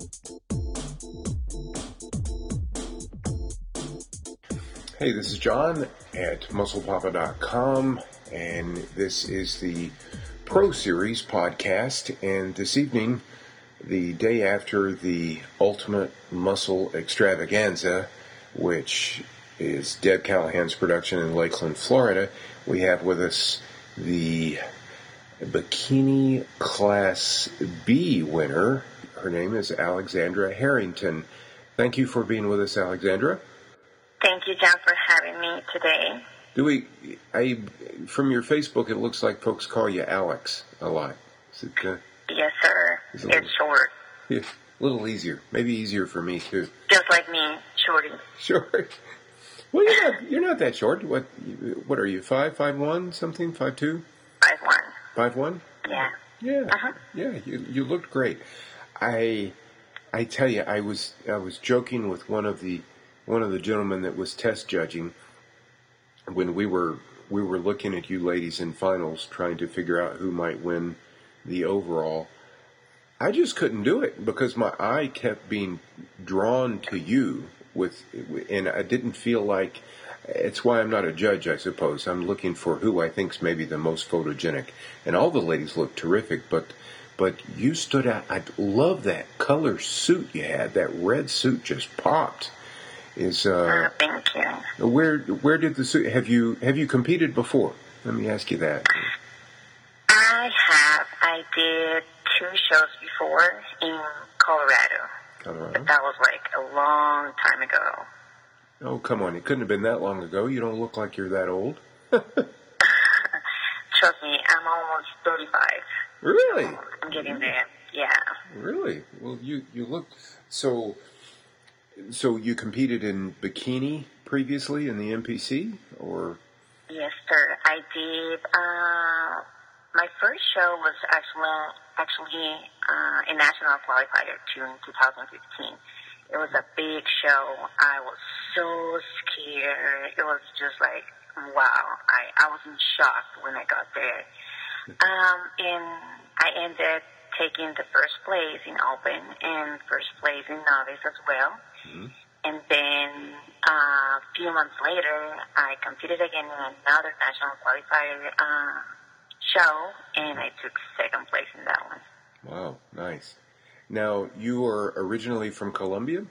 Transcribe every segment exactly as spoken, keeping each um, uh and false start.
Hey, this is John at muscle papa dot com, and this is the Pro Series podcast. And this evening, the day after the Ultimate Muscle Extravaganza, which is Deb Callahan's production in Lakeland, Florida, we have with us the Bikini Class B winner. Her name is Alexandra Harrington. Thank you for being with us, Alexandra. Thank you, John, for having me today. Do we? I from your Facebook, it looks like folks call you Alex a lot. Is it? Uh, yes, sir. It's, it's little, short. Yeah, a little easier. Maybe easier for me too. Just like me, shorty. Short. Well, you're not. You're not that short. What? What are you? Five, five one, something? Five two? Five one. Five one? Yeah. Yeah. Uh-huh. Yeah. You you looked great. I I tell you, I was I was joking with one of the. One of the gentlemen that was test judging when we were we were looking at you ladies in finals, trying to figure out who might win the overall. I just couldn't do it because my eye kept being drawn to you with, and I didn't feel like. It's why I'm not a judge, I suppose. I'm looking for who I think's maybe the most photogenic, and all the ladies look terrific, but. But you stood out. I love that color suit you had. That red suit just popped. Is uh, uh, thank you. Where where did the suit? Have you have you competed before? Let me ask you that. I have. I did two shows before in Colorado. Colorado. But that was like a long time ago. Oh, come on! It couldn't have been that long ago. You don't look like you're that old. Trust me, I'm almost thirty-five. Really? So I'm getting there. Yeah. Really? Well, you you look so. So you competed in bikini previously in the M P C, or? Yes, sir. I did. Uh, my first show was actually actually uh, a national qualifier too in two thousand fifteen. It was a big show. I was so scared. It was just like, wow. I, I was in shock when I got there. Um, and I ended taking the first place in open and first place in novice as well. Mm-hmm. And then uh, a few months later, I competed again in another national qualifier uh, show, and I took second place in that one. Wow, nice. Now, you are originally from Colombia?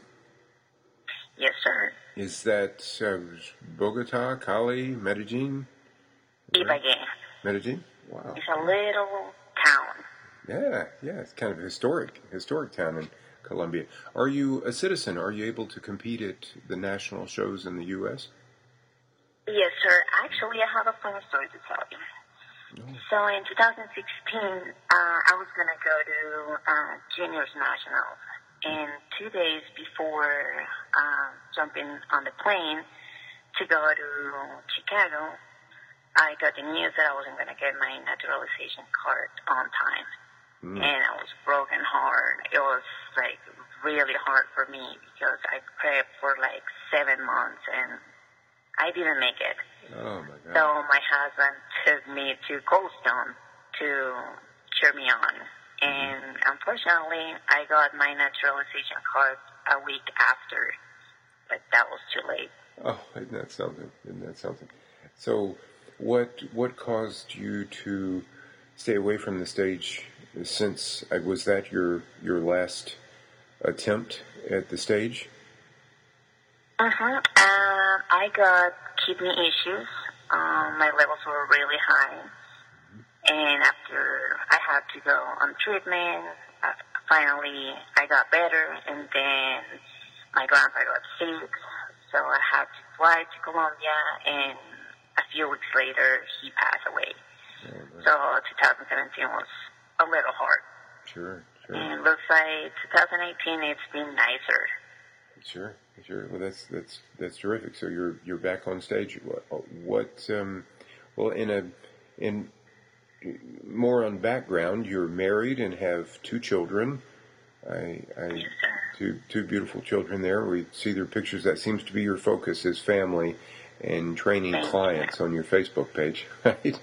Yes, sir. Is that uh, Bogota, Cali, Medellin? Ibagué. Medellin? Wow. It's a little town. Yeah, yeah, it's kind of a historic, historic town in Colombia. Are you a citizen? Are you able to compete at the national shows in the U S? Yes, sir. Actually, I have a funny story to tell you. Oh. So in two thousand sixteen, uh, I was going to go to uh, Juniors Nationals. And two days before uh, jumping on the plane to go to Chicago, I got the news that I wasn't going to get my naturalization card on time. Mm. And I was broken hard. It was like really hard for me because I prepped for like seven months and I didn't make it. Oh my God. So my husband took me to Coldstone to cheer me on. And unfortunately, I got my naturalization card a week after, but that was too late. Oh, isn't that something? Isn't that something? So what what caused you to stay away from the stage since, uh, was that your your last attempt at the stage? Uh-huh. Um, I got kidney issues. Um, my levels were really high. And after I had to go on treatment, uh, finally I got better, and then my grandpa got sick, so I had to fly to Colombia, and a few weeks later he passed away. Oh, so twenty seventeen was a little hard. Sure, sure. And looks like twenty eighteen it's been nicer. Sure, sure. Well, that's that's that's terrific. So you're you're back on stage. What, what um, well, in a in more on background, you're married and have two children. I, I yes, two two beautiful children there. We see their pictures. That seems to be your focus, is family and training Thank clients you. On your Facebook page, right?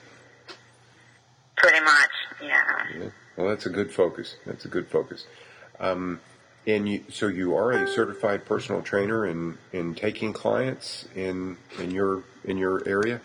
Pretty much, yeah. Yeah. Well, that's a good focus. That's a good focus. Um, And you, so you are a certified personal trainer in, in taking clients in in your in your area?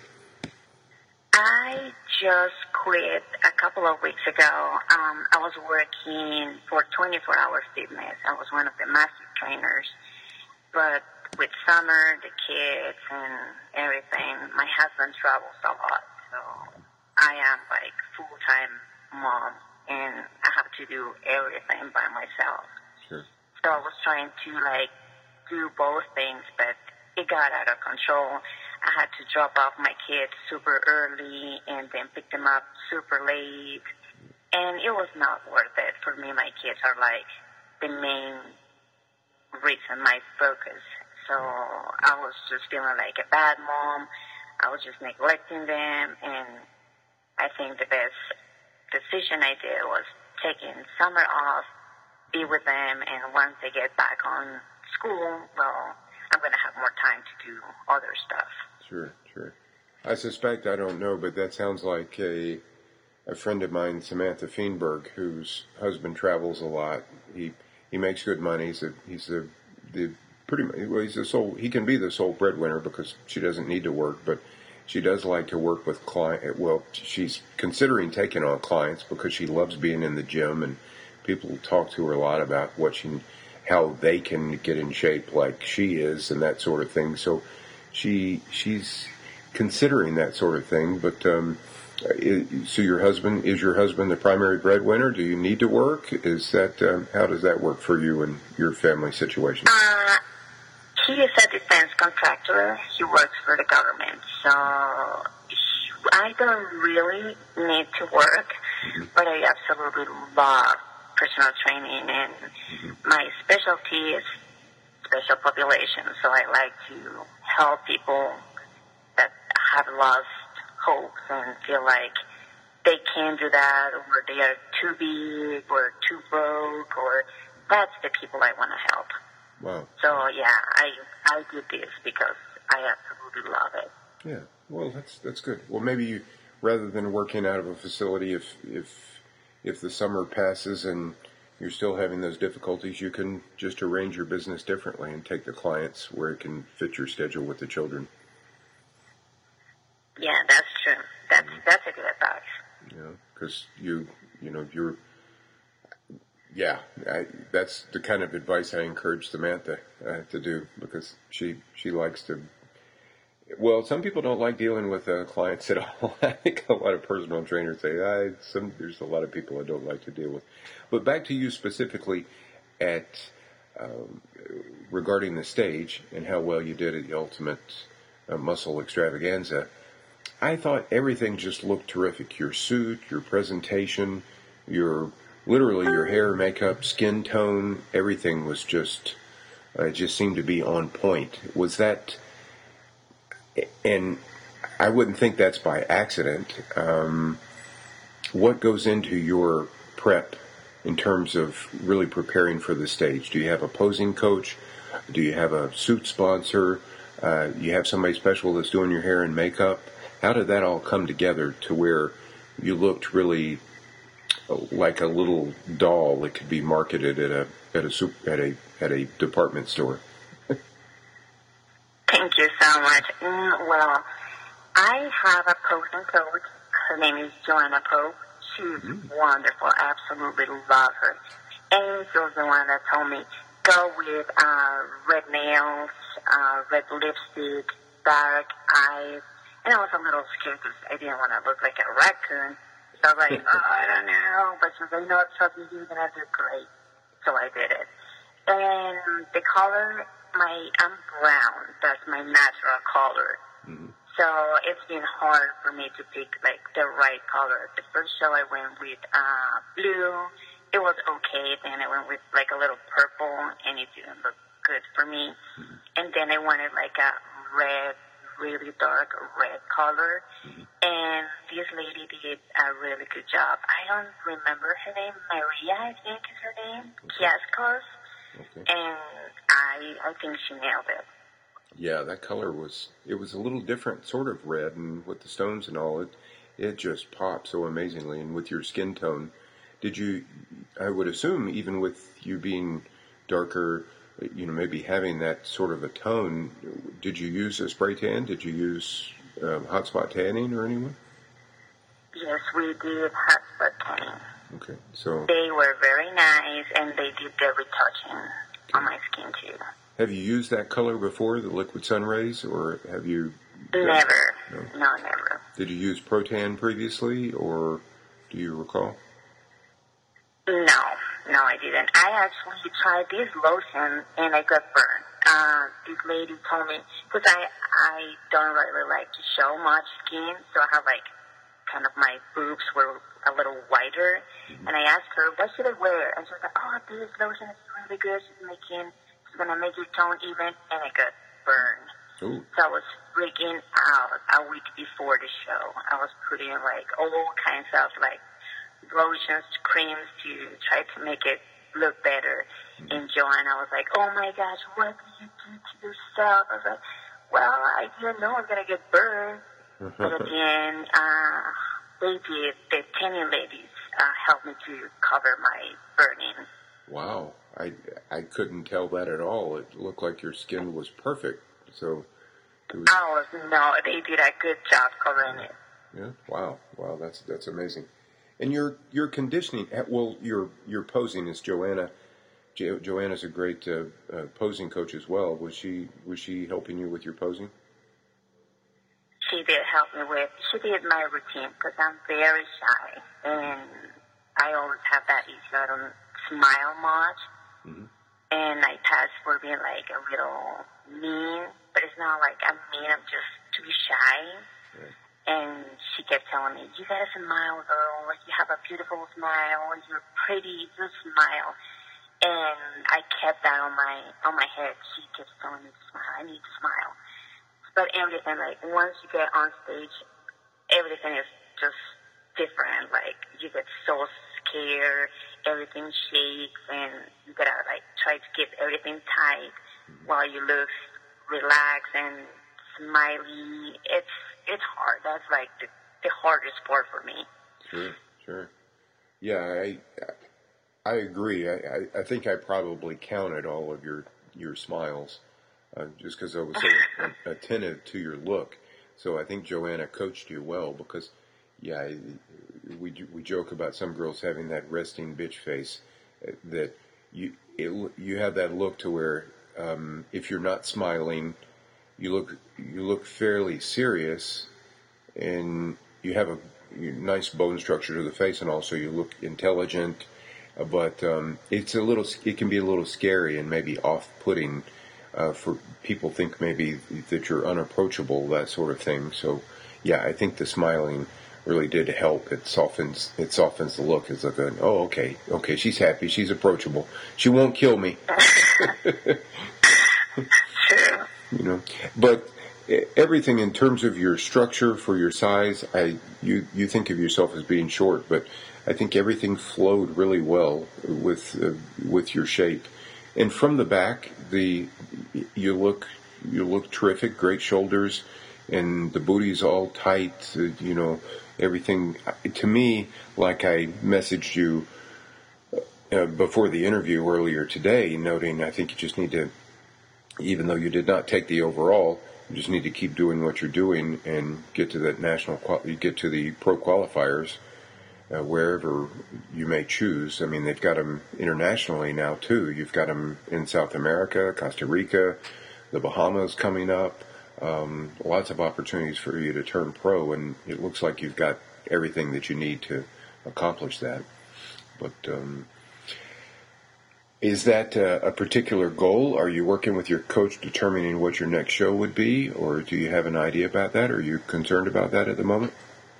I just quit a couple of weeks ago. Um, I was working for twenty-four hour fitness. I was one of the master trainers. But with summer, the kids, and everything, my husband travels a lot. So I am like full-time mom, and I have to do everything by myself. Sure. So I was trying to like do both things, but it got out of control. I had to drop off my kids super early and then pick them up super late. And it was not worth it for me. My kids are like the main reason, my focus. So I was just feeling like a bad mom. I was just neglecting them. And I think the best decision I did was taking summer off, be with them, and once they get back on school, well, I'm going to have more time to do other stuff. Sure, sure. I suspect, I don't know, but that sounds like a a friend of mine, Samantha Feenberg, whose husband travels a lot. He he makes good money. He's a, he's a, the pretty much, well, he's a sole, he can be the sole breadwinner because she doesn't need to work, but she does like to work with client. Well, she's considering taking on clients because she loves being in the gym, and people talk to her a lot about what she, how they can get in shape like she is and that sort of thing. So she she's considering that sort of thing. But um, so your husband, is your husband the primary breadwinner? Do you need to work? Is that um, how does that work for you and your family situation? Uh, he is a defense contractor. He works for the government, so I don't really need to work, mm-hmm. but I absolutely love personal training, and mm-hmm. my specialty is special population, so I like to help people that have lost hope and feel like they can't do that, or they are too big, or too broke, or that's the people I want to help. Wow. So, yeah, I I did this because I absolutely love it. Yeah, well, that's that's good. Well, maybe you, rather than working out of a facility, if if if the summer passes and you're still having those difficulties, you can just arrange your business differently and take the clients where it can fit your schedule with the children. Yeah, that's true. That's that's a good advice. You know, because you you know you're. Yeah, I, that's the kind of advice I encourage Samantha uh, to do, because she she likes to. Well, some people don't like dealing with uh, clients at all. I think a lot of personal trainers say, I, some, there's a lot of people I don't like to deal with. But back to you specifically at um, regarding the stage and how well you did at the Ultimate uh, Muscle Extravaganza. I thought everything just looked terrific. Your suit, your presentation, your literally your hair, makeup, skin tone, everything was just uh, just seemed to be on point. Was that? And I wouldn't think that's by accident. Um, what goes into your prep in terms of really preparing for the stage? Do you have a posing coach? Do you have a suit sponsor? Uh, you have somebody special that's doing your hair and makeup? How did that all come together to where you looked really like a little doll that could be marketed at a at a super, at a at a department store? Thank you so much. Mm, well, I have a posing coach. Her name is Joanna Pope. She's mm-hmm. wonderful. I absolutely love her. And she was the one that told me, go with uh, red nails, uh, red lipstick, dark eyes. And I was a little scared because I didn't want to look like a raccoon. So I was like, oh, I don't know. But she was like, no, trust me, you're going to do great. So I did it. And the color, my I'm brown. That's my natural color. Mm-hmm. So it's been hard for me to pick, like, the right color. The first show I went with uh, blue. It was okay. Then I went with, like, a little purple, and it didn't look good for me. Mm-hmm. And then I wanted, like, a red, really dark red color. Mm-hmm. And this lady did a really good job. I don't remember her name. Maria, I think is her name. Okay. Kiaskos. Okay. And I I think she nailed it. Yeah, that color was, it was a little different sort of red, and with the stones and all, it it just popped so amazingly. And with your skin tone, did you, I would assume, even with you being darker, you know, maybe having that sort of a tone. Did you use a spray tan? Did you use um, hot spot tanning or anyone? Yes, we did hot spot tanning. Okay, so they were very nice, and they did the retouching okay. on my skin too. Have you used that color before, the liquid sun rays, or have you? Never. No, no never. Did you use Protan previously, or do you recall? No, no, I didn't. I actually tried this lotion, and I got burned. Uh, this lady told me, because I, I don't really like to show much skin, so I have like kind of my boobs were a little wider, mm-hmm. and I asked her, what should I wear? And she was like, oh, this lotion is really good. She's making, she's going to make your tone even, and I got burned. Ooh. So I was freaking out a week before the show. I was putting like all kinds of like lotions, creams to try to make it look better. Mm-hmm. And Joanna was like, oh my gosh, what did you do to yourself? I was like, well, I didn't know I was going to get burned. But at the end, uh, they did, the tanning ladies uh, helped me to cover my burning. Wow. I, I couldn't tell that at all. It looked like your skin was perfect. So it was... Oh, no, they did a good job covering it. Yeah, wow. Wow, that's that's amazing. And your your conditioning, well, your your posing is Joanna. Jo, Joanna's a great uh, uh, posing coach as well. Was she was she helping you with your posing? She did help me with, she did my routine because I'm very shy and I always have that issue. I don't smile much mm-hmm. and I pass for being like a little mean, but it's not like I'm mean, I'm just too shy. Right. And she kept telling me, you gotta smile, girl, you have a beautiful smile, you're pretty, just smile. And I kept that on my, on my head. She kept telling me to smile, I need to smile. But everything, like, once you get on stage, everything is just different. Like, you get so scared, everything shakes, and you gotta, like, try to keep everything tight while you look relaxed and smiley. It's it's hard. That's, like, the, the hardest part for me. Sure, sure. Yeah, I I agree. I, I, I think I probably counted all of your, your smiles. Uh, just because I was so attentive to your look. So I think Joanna coached you well because, yeah, we we joke about some girls having that resting bitch face. Uh, that you it, you have that look to where um, if you're not smiling, you look you look fairly serious, and you have a nice bone structure to the face, and also you look intelligent. Uh, but um, it's a little it can be a little scary and maybe off-putting. Uh, for people think maybe that you're unapproachable, that sort of thing. So, yeah, I think the smiling really did help. It softens it softens the look. It's like, a, oh, okay, okay, she's happy, she's approachable, she won't kill me. You know, but everything in terms of your structure for your size, I you you think of yourself as being short, but I think everything flowed really well with uh, with your shape. And from the back, the you look you look terrific, great shoulders, and the booty's all tight. Uh, you know, everything. To me, like I messaged you uh, before the interview earlier today, noting I think you just need to, even though you did not take the overall, you just need to keep doing what you're doing and get to that national, quali- get to the pro qualifiers. Uh, wherever you may choose. I mean, they've got them internationally now, too. You've got them in South America, Costa Rica, the Bahamas coming up. Um, lots of opportunities for you to turn pro, and it looks like you've got everything that you need to accomplish that. But um, is that uh, a particular goal? Are you working with your coach determining what your next show would be, or do you have an idea about that? Are you concerned about that at the moment?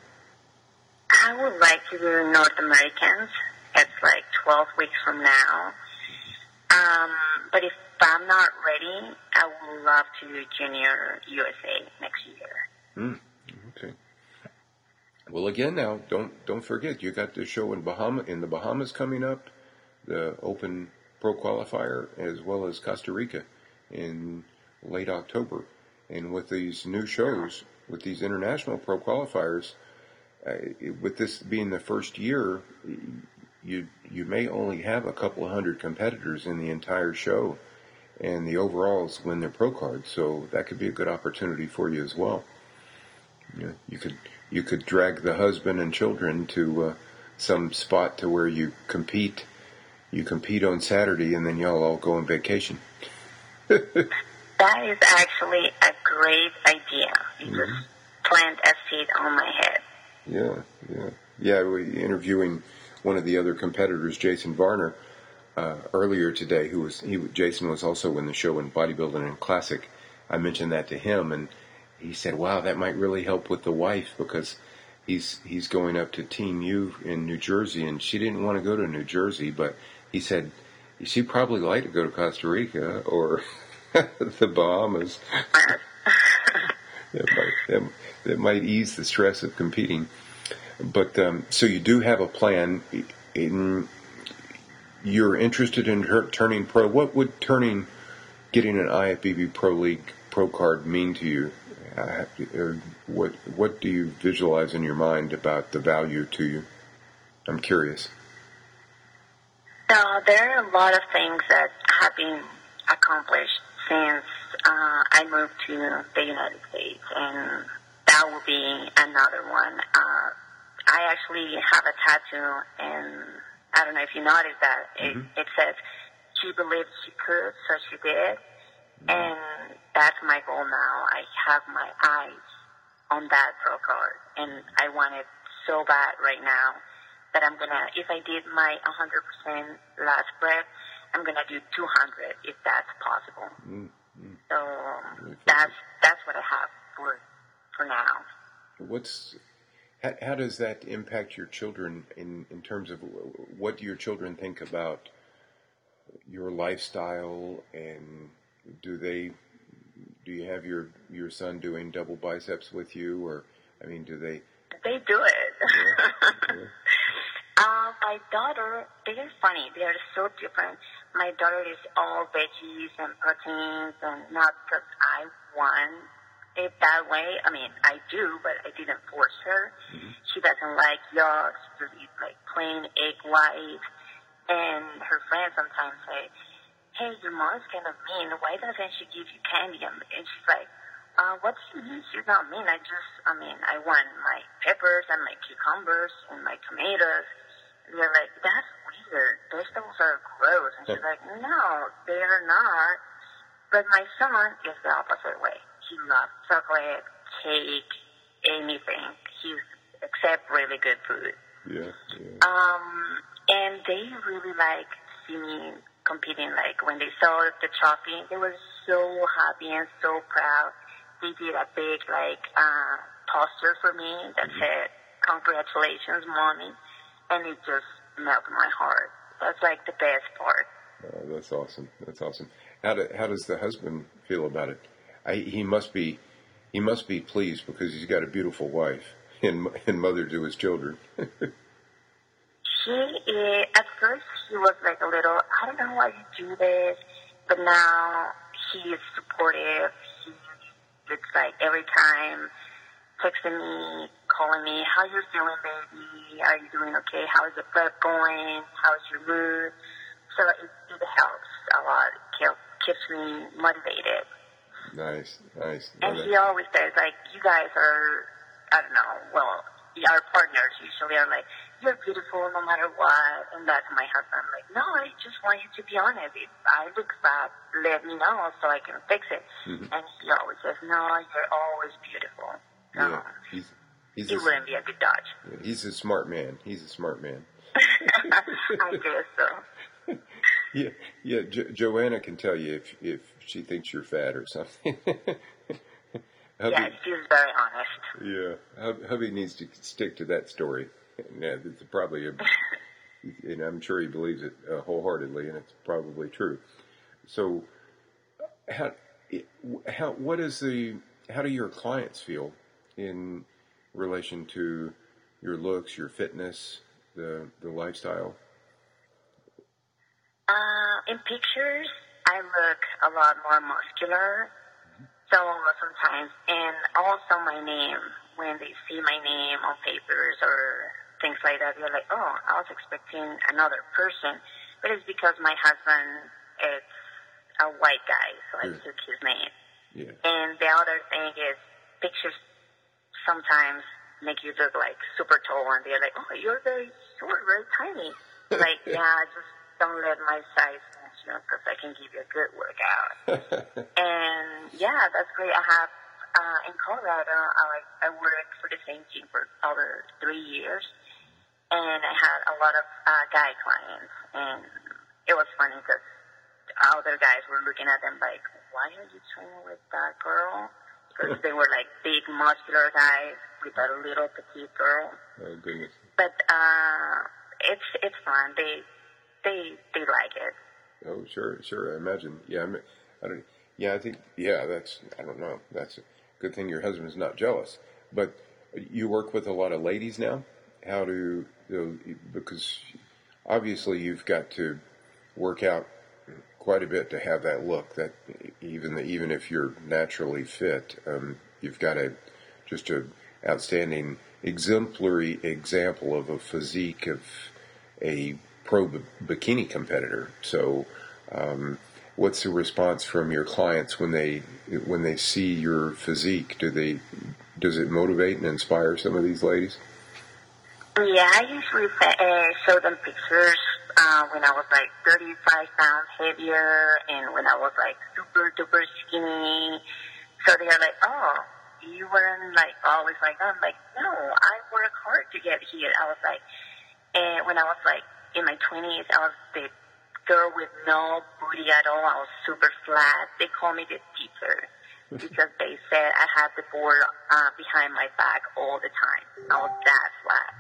I would like to do North Americans. It's like twelve weeks from now. Um, but if I'm not ready, I would love to do Junior U S A next year. Mm, okay. Well, again, now don't don't forget you got the show in Bahama in the Bahamas coming up, the Open Pro Qualifier, as well as Costa Rica in late October. And with these new shows, with these international pro qualifiers. Uh, with this being the first year, you you may only have a couple of hundred competitors in the entire show, and the overalls win their pro card. So that could be a good opportunity for you as well. You know, you could you could drag the husband and children to uh, some spot to where you compete. You compete on Saturday, and then y'all all go on vacation. That is actually a great idea. You mm-hmm. just plant a seed on my head. Yeah, yeah, yeah. We interviewing one of the other competitors, Jason Varner, uh, earlier today. Who was he? Jason was also in the show in Bodybuilding and Classic. I mentioned that to him, and he said, "Wow, that might really help with the wife because he's he's going up to Team U in New Jersey, and she didn't want to go to New Jersey, but he said she'd probably like to go to Costa Rica or the Bahamas. that, might, that, that might ease the stress of competing. But um, so you do have a plan. In, you're interested in her, turning pro. What would turning, getting an I F B B Pro League pro card mean to you? Uh, what what do you visualize in your mind about the value to you? I'm curious. Uh, there are a lot of things that have been accomplished since uh, I moved to the United States, and that will be another one. Uh, I actually have a tattoo, and I don't know if you noticed that. It, mm-hmm. it says, "She believed she could, so she did." Mm-hmm. And that's my goal now. I have my eyes on that pro card, and I want it so bad right now that I'm going to, if I did my one hundred percent last breath, I'm going to do two hundred if that's possible. Mm-hmm. So um, that's that's what I have for for now. What's how, how does that impact your children in, in terms of what do your children think about your lifestyle, and do they do you have your your son doing double biceps with you, or I mean do they they do it. Yeah. Yeah. Uh, my daughter, they are funny. They are so different. My daughter is all veggies and proteins, and not because I want it that way. I mean, I do, but I didn't force her. Mm-hmm. She doesn't like yolks. She just eats like plain egg white. And her friends sometimes say, "Hey, your mom's kind of mean. Why doesn't she give you candy?" And she's like, uh, what do you mean she's not mean? I just, I mean, I want my peppers and my cucumbers and my tomatoes. They're like, "That's weird. Vegetables are gross." And she's like, "No, they are not." But my son is the opposite way. He loves chocolate, cake, anything. He's except really good food. Yeah, yeah. Um, and they really like see me competing. Like when they saw the trophy, they were so happy and so proud. They did a big like uh, poster for me that mm-hmm. said, "Congratulations, Mommy." And it just melted my heart. That's like the best part. Oh, that's awesome. That's awesome. How do, how does the husband feel about it? I, he must be he must be pleased because he's got a beautiful wife and and mother to his children. He is, at first he was like a little, "I don't know why you do this," but now he is supportive. He it's like every time texting me, calling me, "How you feeling, baby? Are you doing okay? How is the prep going? How's your mood?" So it, it helps a lot. It keeps me motivated. Nice, nice. And he always says, like, "You guys are, I don't know, well, our partners usually are like, you're beautiful no matter what." And that's my husband. I'm like, "No, I just want you to be honest. If I look fat, let me know so I can fix it." Mm-hmm. And he always says, "No, you're always beautiful." So yeah, he's, he's he a, wouldn't be a good dodge. Yeah, he's a smart man. He's a smart man. I guess so. Yeah, yeah. Jo- Joanna can tell you if if she thinks you're fat or something. Hubby, yeah, she's very honest. Yeah, Hub, hubby needs to stick to that story. Yeah, it's probably a, and I'm sure he believes it uh, wholeheartedly, and it's probably true. So, how, how, what is the, how do your clients feel in relation to your looks, your fitness, the the lifestyle? Uh, in pictures, I look a lot more muscular. So sometimes, and also my name, when they see my name on papers or things like that. They're like, oh, I was expecting another person, but it's because my husband is a white guy, so I Yeah. took his name. Yeah. And the other thing is pictures sometimes make you look like super tall, and they're like, oh, you're very short, very tiny. Like, yeah, just don't let my size match you because I can give you a good workout. And yeah, that's great. I have uh, in Colorado, I like I worked for the same gym for over three years, and I had a lot of uh, guy clients, and it was funny because other guys were looking at them like, why are you training with that girl? Because they were like big, muscular guys with a little petite girl. Oh goodness. But uh, it's it's fun. They they they like it. Oh sure, sure. I imagine. Yeah, I, mean, I don't. Yeah, I think. Yeah, that's. I don't know. That's a good thing your husband's not jealous. But you work with a lot of ladies now. How do you know, because obviously you've got to work out quite a bit to have that look. That even the, even if you're naturally fit, um, you've got a just a outstanding, exemplary example of a physique of a pro b- bikini competitor. So, um, what's the response from your clients when they when they see your physique? Do they does it motivate and inspire some of these ladies? Yeah, I usually uh, show them pictures uh, when I was like thirty-five pounds heavier and when I was like super duper skinny. So they're like, oh, you weren't like always like that. I'm like, no, I work hard to get here. I was like, and when I was like in my twenties, I was the girl with no booty at all. I was super flat. They call me the teacher because they said I had the board uh, behind my back all the time. I was that flat.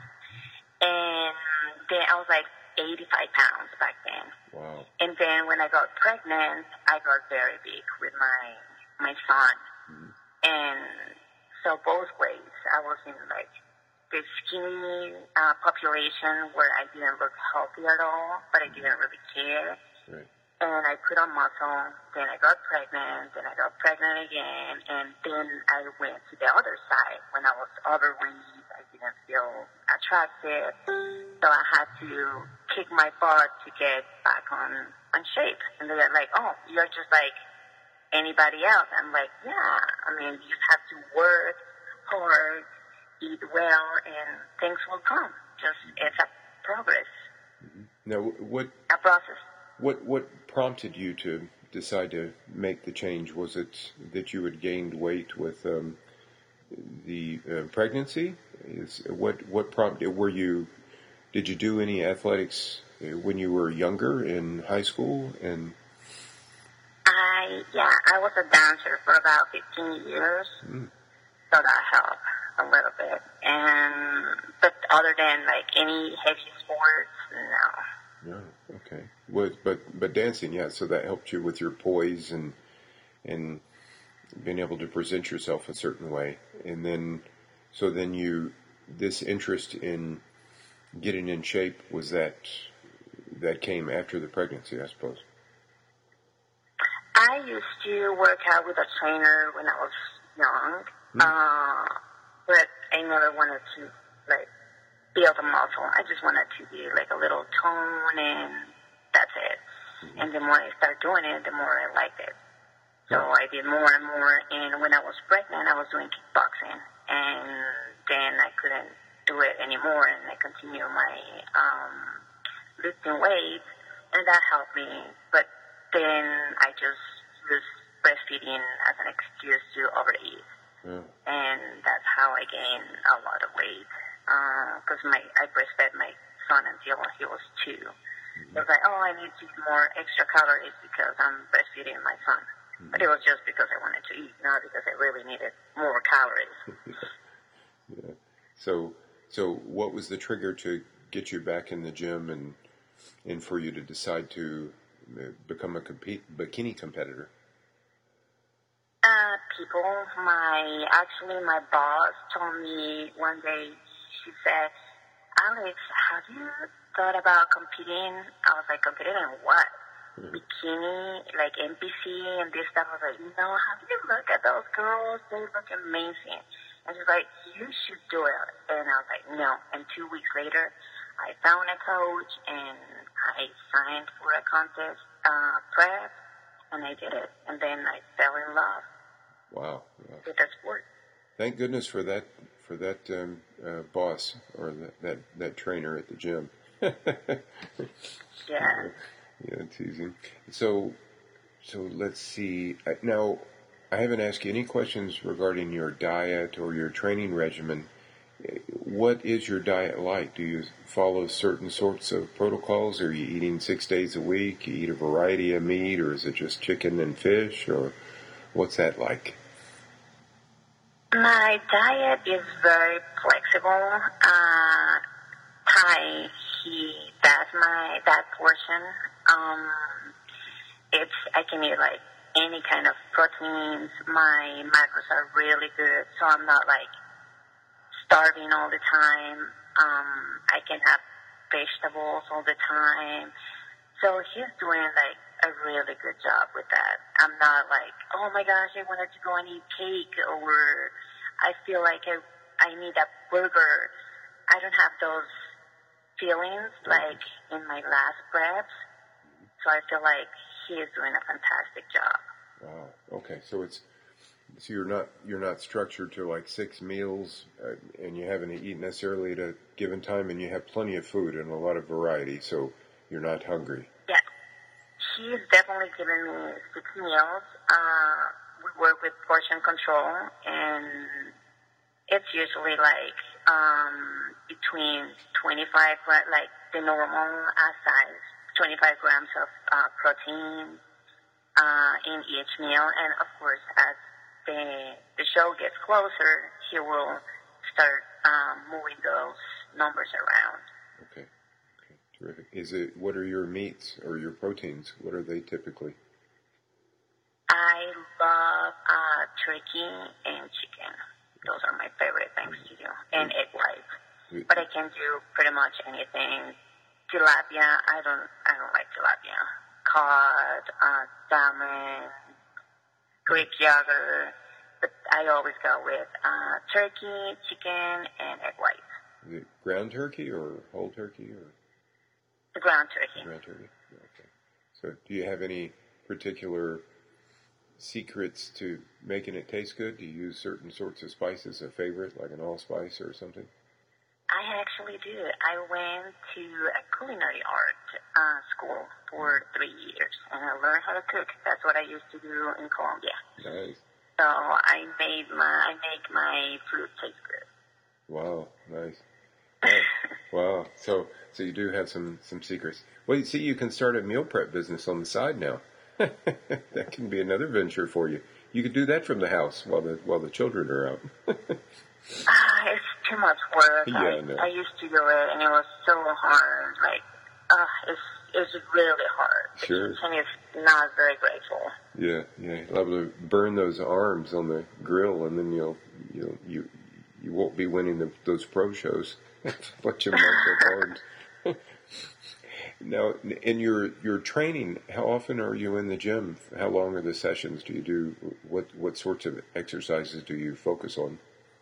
And then I was like eighty-five pounds back then. Wow. And then when I got pregnant, I got very big with my my son. Mm-hmm. And so both ways, I was in like the skinny uh, population where I didn't look healthy at all, but I didn't really care. Right. And I put on muscle, then I got pregnant, then I got pregnant again, and then I went to the other side. When I was overweight, I didn't feel attractive, so I had to kick my butt to get back on, on shape. And they're like, oh, you're just like anybody else. I'm like, yeah, I mean, you just have to work hard, eat well, and things will come. Just, it's a progress. Mm-hmm. Now, what... A process. What what prompted you to decide to make the change? Was it that you had gained weight with um, the uh, pregnancy? Is what what prompted? Were you did you do any athletics when you were younger in high school? And I yeah, I was a dancer for about fifteen years, mm. so that helped a little bit. And but other than like any heavy sports, no. No, okay. Was but but dancing, yeah. So that helped you with your poise and and being able to present yourself a certain way. And then, so then you this interest in getting in shape, was that that came after the pregnancy, I suppose. I used to work out with a trainer when I was young, mm. uh, but I never wanted to like build a muscle. I just wanted to be like a little tone, and that's it. Mm-hmm. And the more I started doing it, the more I liked it. So oh. I did more and more. And when I was pregnant, I was doing kickboxing, and then I couldn't do it anymore, and I continued my um, lifting weights, and that helped me. But then I just used breastfeeding as an excuse to overeat, mm. and that's how I gained a lot of weight. Because uh, my I breastfed my son until he was two. Mm-hmm. It was like, oh, I need to eat more extra calories because I'm breastfeeding my son. Mm-hmm. But it was just because I wanted to eat, not because I really needed more calories. Yeah. So, so what was the trigger to get you back in the gym and and for you to decide to become a compete, bikini competitor? Uh, people, my actually my boss told me one day. She said, Alex, have you thought about competing? I was like, competing in what? Mm-hmm. Bikini, like N P C and this stuff. I was like, no, have you looked at those girls? They look amazing. And she's like, you should do it. And I was like, no. And two weeks later, I found a coach, and I signed for a contest uh, prep, and I did it. And then I fell in love wow. wow. with the sport. Thank goodness for that for that um, uh, boss or that, that, that trainer at the gym. Yeah. Yeah, teasing. So, so let's see. Now, I haven't asked you any questions regarding your diet or your training regimen. What is your diet like? Do you follow certain sorts of protocols? Are you eating six days a week? You eat a variety of meat, or is it just chicken and fish, or what's that like? My diet is very flexible. Uh, Thai, he does my that portion. Um, it's I can eat like any kind of proteins. My macros are really good, so I'm not like starving all the time. Um, I can have vegetables all the time. So he's doing like a really good job with that. I'm not like, oh my gosh, I wanted to go and eat cake, or I feel like I, I need a burger. I don't have those feelings like in my last preps. So I feel like he is doing a fantastic job. Wow. Okay. So it's so you're not you're not structured to like six meals, uh, and you haven't eaten necessarily at a given time, and you have plenty of food and a lot of variety. So you're not hungry. Yeah. He's definitely given me six meals. Uh, we work with portion control, and it's usually like um, between twenty-five, like the normal uh, size, twenty-five grams of uh, protein uh, in each meal. And of course, as the the show gets closer, he will start um, moving those numbers around. Okay. Okay. Terrific. Is it? What are your meats or your proteins? What are they typically? I love uh, turkey and chicken. Those are my favorite things to do, and egg whites. But I can do pretty much anything. Tilapia, I don't, I don't like tilapia. Cod, uh, salmon, Greek yogurt. But I always go with uh, turkey, chicken, and egg whites. Is it ground turkey or whole turkey or? The ground turkey. Ground turkey. Okay. So, do you have any particular secrets to making it taste good? Do you use certain sorts of spices, a favorite, like an allspice or something? I actually do. I went to a culinary art uh, school for three years, and I learned how to cook. That's what I used to do in Colombia. Nice. So I made my I make my food taste good. Wow, nice. Wow. Wow. So so you do have some some secrets. Well, you see, you can start a meal prep business on the side now. That can be another venture for you. You could do that from the house while the while the children are out. uh, it's too much work. Yeah, I, I know. I used to do it, and it was so hard. Like, uh, it's it's really hard. Sure. The kitchen is not very grateful. Yeah, yeah. You'll have to burn those arms on the grill, and then you'll you'll you you won't be winning the, those pro shows. Bunch of marked arms. Now, in your your training, how often are you in the gym? How long are the sessions? Do you do what what sorts of exercises do you focus on?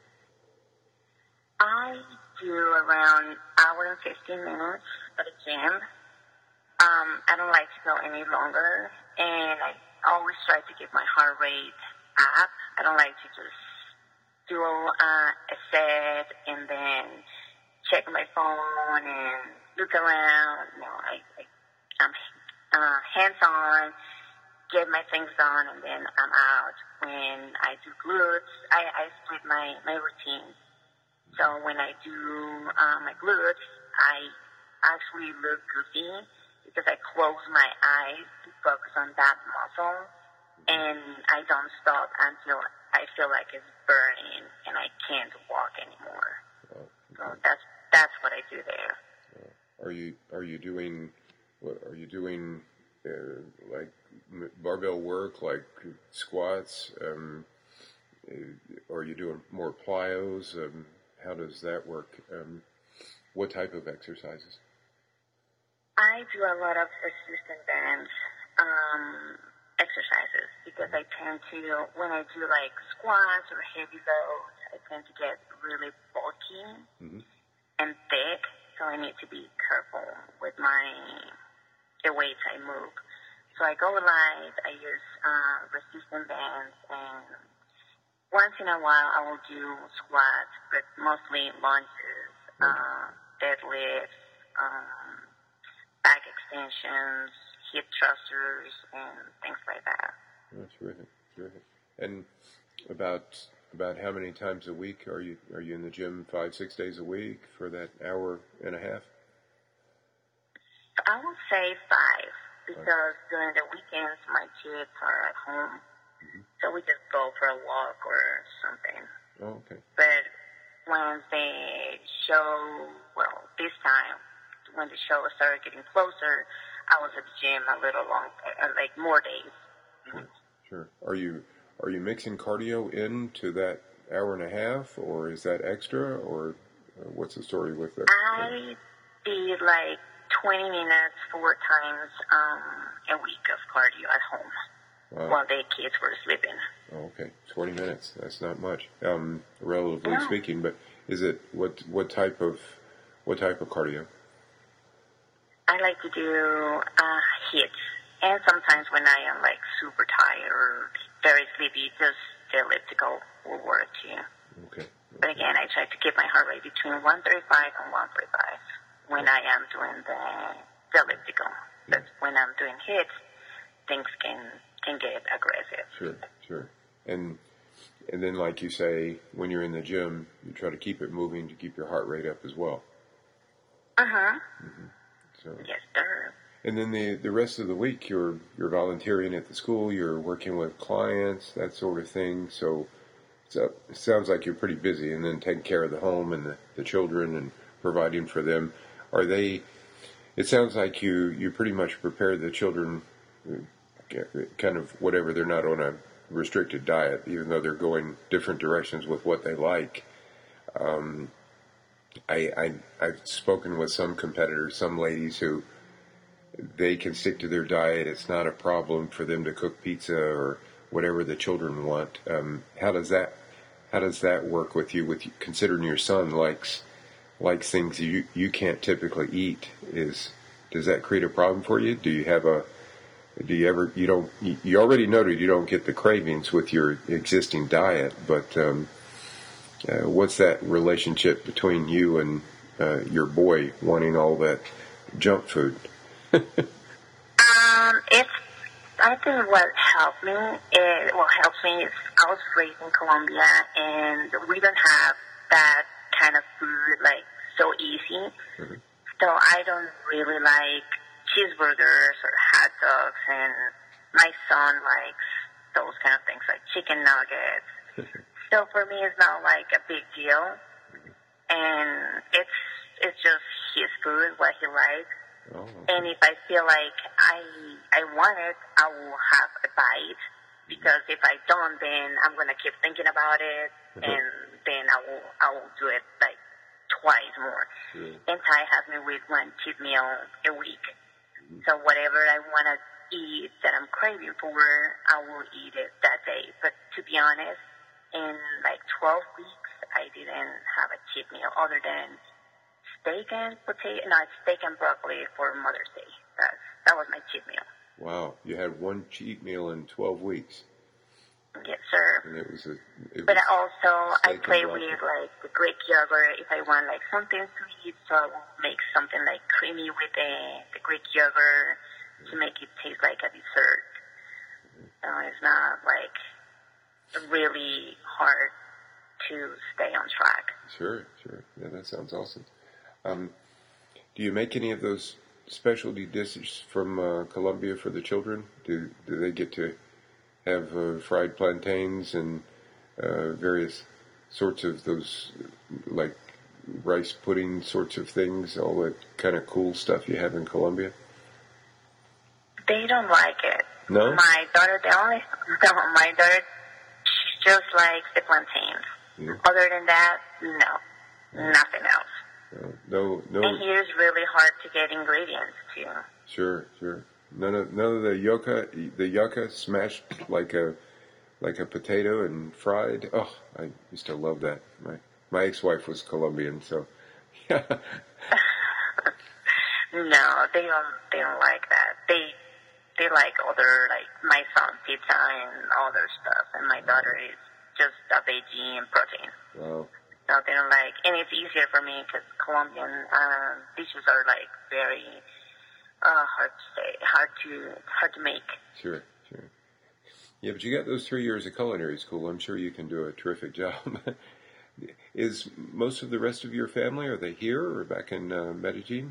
I do around hour and fifteen minutes at the gym. Um, I don't like to go any longer, and I always try to keep my heart rate up. I don't like to just do uh, a set and then check my phone and look around. No, I, I, I'm uh, hands-on, get my things done, and then I'm out. When I do glutes, I, I split my, my routine. So when I do uh, my glutes, I actually look goofy because I close my eyes to focus on that muscle, and I don't stop until I feel like it's burning and I can't walk anymore. Oh, okay. So that's that's what I do there. Are you are you doing what are you doing uh, like barbell work, like squats? Um, uh, are you doing more plyos? Um, how does that work? Um, what type of exercises? I do a lot of resistance bands um, exercises because I tend to, when I do like squats or heavy loads, I tend to get really bulky Mm-hmm. and thick, so I need to be careful with my the weights I move. So I go light, I use uh, resistant bands, and once in a while I will do squats, but mostly lunges, uh, deadlifts, um, back extensions, hip thrusters, and things like that. Oh, terrific, terrific. And about about how many times a week are you are you in the gym? Five, six days a week for that hour and a half? I would say five, because during the weekends my kids are at home, Mm-hmm. so we just go for a walk or something. Oh, okay. But when they show, well, this time, when the show started getting closer, I was at the gym a little long, uh, like more days. Sure, sure. Are you are you mixing cardio into that hour and a half, or is that extra, or uh, what's the story with that? I did like twenty minutes four times um, a week of cardio at home Wow. while the kids were sleeping. Oh, okay, twenty minutes. That's not much, um, relatively No. speaking. But is it what what type of what type of cardio? I like to do uh, hits, and sometimes when I am like super tired or very sleepy, just the elliptical will work too. Okay. But again, I try to keep my heart rate between one thirty-five and one forty-five when I am doing the, the elliptical. But when I'm doing hits, things can can get aggressive. Sure, sure. And and then, like you say, when you're in the gym, you try to keep it moving to keep your heart rate up as well. Uh-huh. Mm-hmm. So. Yes, sir. And then the, the rest of the week, you're you're volunteering at the school, you're working with clients, that sort of thing. So, so it sounds like you're pretty busy. And then taking care of the home and the, the children and providing for them. Are they? It sounds like you you pretty much prepare the children, kind of whatever. They're not on a restricted diet, even though they're going different directions with what they like. Um, I, I I've spoken with some competitors, some ladies who they can stick to their diet. It's not a problem for them to cook pizza or whatever the children want. Um, how does that how does that work with you? With considering your son likes likes things you you can't typically eat, is does that create a problem for you? Do you have a do you ever you don't you, you already noted you don't get the cravings with your existing diet, but um, uh, what's that relationship between you and uh, your boy wanting all that junk food? Um, it's, I think what helped me, is, what helps me is I was raised in Colombia, and we don't have that kind of food, like, so easy. Mm-hmm. So I don't really like cheeseburgers or hot dogs, and my son likes those kind of things, like chicken nuggets. So for me, it's not like a big deal, and it's it's just his food, what he likes. Oh, okay. And if I feel like I I want it, I will have a bite, because if I don't, then I'm gonna keep thinking about it, and then I will I will do it like twice more. Sure. And Ty has me with one cheat meal a week, Mm-hmm. so whatever I wanna eat that I'm craving for, I will eat it that day. But to be honest, in like twelve weeks, I didn't have a cheat meal other than steak and potato, no, it's steak and broccoli for Mother's Day. That that was my cheat meal. Wow, you had one cheat meal in twelve weeks, Yes, sir. and it was a. It But was also, I steak and play broccoli. with like the Greek yogurt if I want like something sweet. So I will make something like creamy with the the Greek yogurt to make it taste like a dessert. So it's not like really hard to stay on track. Sure, sure. Yeah, that sounds awesome. Um, do you make any of those specialty dishes from uh, Colombia for the children? Do do they get to have uh, fried plantains and uh, various sorts of those, like rice pudding sorts of things, all that kind of cool stuff you have in Colombia? They don't like it. No? My daughter, the only, no, my daughter, she just likes the plantains. Yeah. Other than that, no, nothing else. Uh, no, no. And here is really hard to get ingredients too. Sure, sure. None of none of the yucca, the yucca smashed like a like a potato and fried. Oh, I used to love that. My my ex-wife was Colombian, so yeah. No, they don't. They don't like that. They they like other like my son pizza and other stuff, and my daughter is just a veggie and protein. Wow. So they don't like, and it's easier for me because Colombian uh, dishes are like very uh, hard to say, hard to hard to make. Sure, sure. Yeah, but you got those three years of culinary school. I'm sure you can do a terrific job. Is most of the rest of your family, are they here or back in uh, Medellin?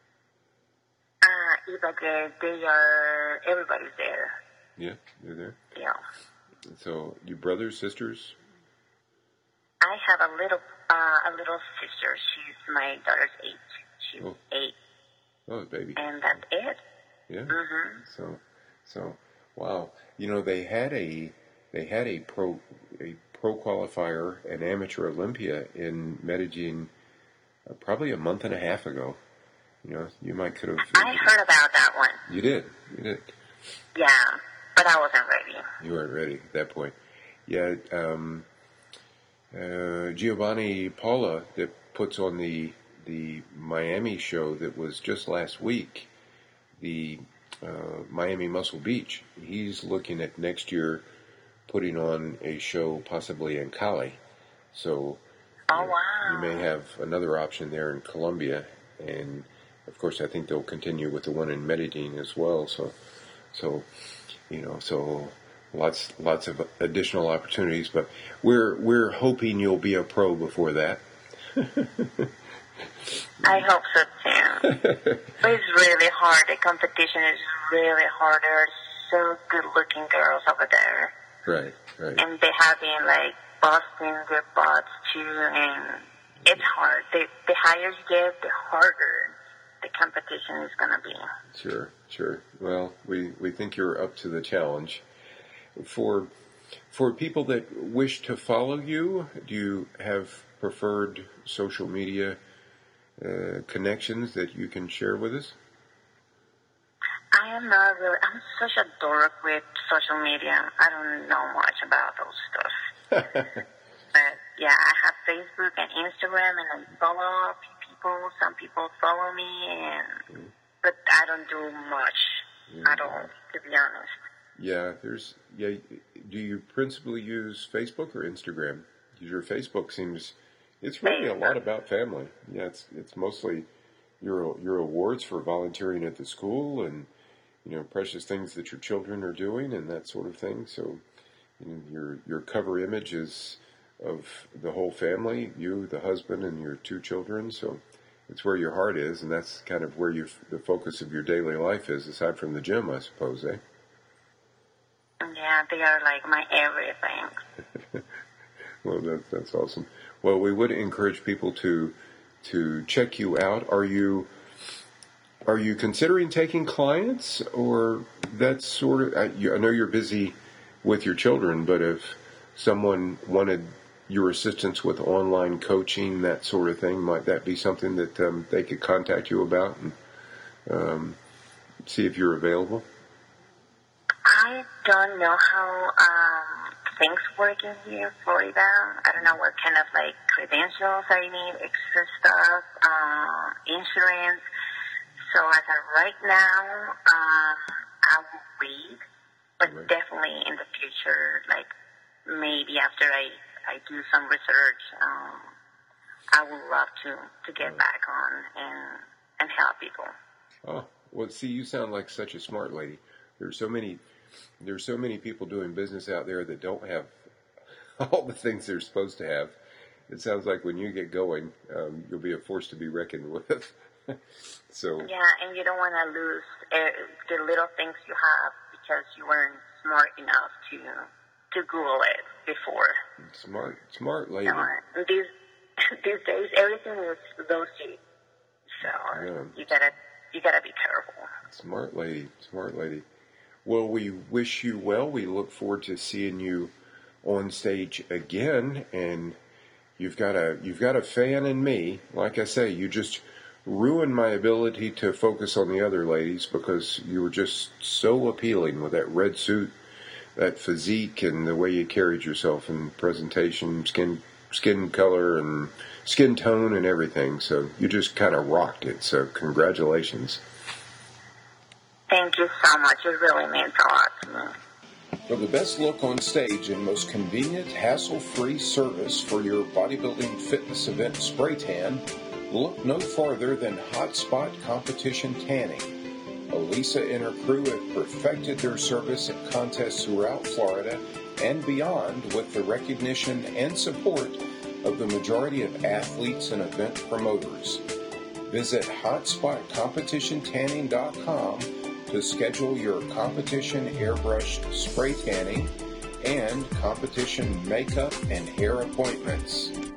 Uh, Ibagué, they are, everybody's there. Yeah, they're there? Yeah. So, you brothers, sisters? I have a little, uh, a little sister. She's my daughter's age. She's oh. eight. Oh, baby. And that's it. Yeah. Mm-hmm. So, so, wow. You know, they had a, they had a pro, a pro qualifier, an amateur Olympia in Medellin, uh, probably a month and a half ago. You know, you might could have. I heard about that one. You did. You did. Yeah, but I wasn't ready. You weren't ready at that point. Yeah. Um, uh, Giovanni Paula that puts on the the Miami show that was just last week, the uh, Miami Muscle Beach. He's looking at next year putting on a show possibly in Cali. So. Oh, you know, wow. You may have another option there in Colombia, and of course, I think they'll continue with the one in Medellin as well. So, so, you know, so lots, lots of additional opportunities. But we're we're hoping you'll be a pro before that. I hope so too. But it's really hard. The competition is really hard. There are so good-looking girls over there. Right, right. And they have been like busting their butts too, and it's hard. The the higher you get, the harder the competition is going to be. Sure, sure. Well, we, we think you're up to the challenge. For for people that wish to follow you, do you have preferred social media uh, connections that you can share with us? I am not really, I'm such a dork with social media. I don't know much about those stuff. But yeah, I have Facebook and Instagram, and I follow people. Some people follow me, and mm. but I don't do much yeah. at all, to be honest. Yeah, there's yeah. Do you principally use Facebook or Instagram? Because your Facebook seems it's really Facebook. A lot about family. Yeah, it's it's mostly your your awards for volunteering at the school, and you know precious things that your children are doing, and that sort of thing. So you know, your your cover image is of the whole family, you, the husband, and your two children. So it's where your heart is, and that's kind of where you the focus of your daily life is, aside from the gym, I suppose, eh? Yeah, they are like my everything. Well, that, that's awesome. Well, we would encourage people to to check you out. Are you are you considering taking clients, or that sort of? I, you, I know you're busy with your children, but if someone wanted your assistance with online coaching, that sort of thing, might that be something that um, they could contact you about and um, see if you're available? I don't know how um, things work in here in Florida. I don't know what kind of like credentials I need, extra stuff, uh, insurance. So as of right now, uh, I will wait, but right. definitely in the future, like maybe after I I do some research, um, I would love to, to get back on and and help people. Oh, well, see, you sound like such a smart lady. There's so many, there's so many people doing business out there that don't have all the things they're supposed to have. It sounds like when you get going, um, you'll be a force to be reckoned with. So yeah, and you don't want to lose uh, the little things you have because you weren't smart enough to to Google it before. Smart, smart lady. You know, these these days, everything is so cheap. So yeah. you gotta you gotta be careful. Smart lady, smart lady. Well, we wish you well. We look forward to seeing you on stage again, and you've got a you've got a fan in me. Like I say, you just ruined my ability to focus on the other ladies because you were just so appealing with that red suit, that physique and the way you carried yourself and presentation, skin skin color and skin tone and everything. So you just kind of rocked it. So congratulations. Thank you so much. It really means a lot to me. For the best look on stage and most convenient, hassle-free service for your bodybuilding fitness event spray tan, look no farther than Hotspot Competition Tanning. Elisa and her crew have perfected their service at contests throughout Florida and beyond with the recognition and support of the majority of athletes and event promoters. Visit hotspot competition tanning dot com to schedule your competition airbrush spray tanning and competition makeup and hair appointments.